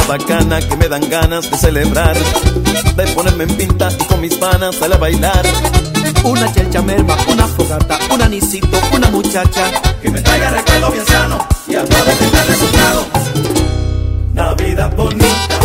bacana que me dan ganas de celebrar, de ponerme en pinta y con mis panas sale a bailar. Una chelcha merma, una fogata, un anisito, una muchacha que me traiga recuerdo bien sano y a todos tenga resultado. Navidad bonita,